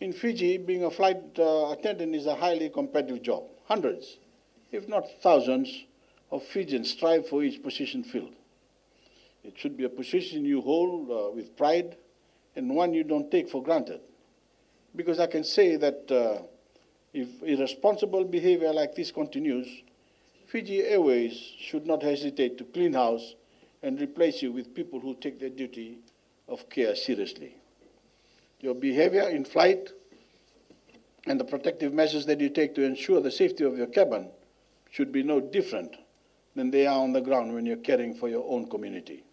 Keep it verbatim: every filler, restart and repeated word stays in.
In Fiji, being a flight uh, attendant is a highly competitive job. Hundreds, if not thousands, of Fijians strive for each position filled. It should be a position you hold uh, with pride and one you don't take for granted. Because I can say that uh, if irresponsible behavior like this continues, Fiji Airways should not hesitate to clean house and replace you with people who take their duty of care seriously. Your behavior in flight and the protective measures that you take to ensure the safety of your cabin should be no different than they are on the ground when you're caring for your own community.